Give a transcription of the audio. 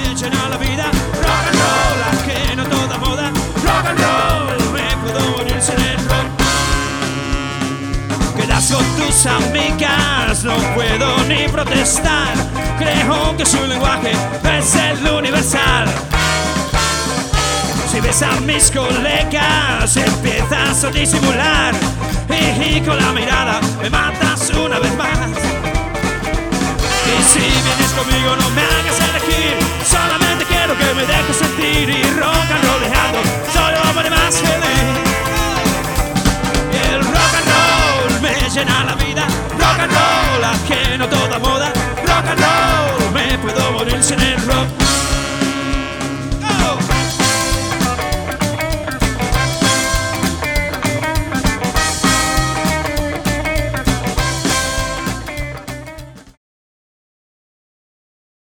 me llena la vida. Rock and roll, ajeno a toda moda. Rock and roll, me puedo morir sin el rock. Quedas con tus amigas, no puedo ni protestar. Creo que su lenguaje es el universal. Si ves a mis colegas, empiezas a disimular y con la mirada me matas una vez más. Y si vienes conmigo no me hagas elegir, solamente quiero que me dejes sentir. Y rock and rollando solo pone más feliz. Y el rock and roll me llena la vida. Rock and roll, ajeno todo.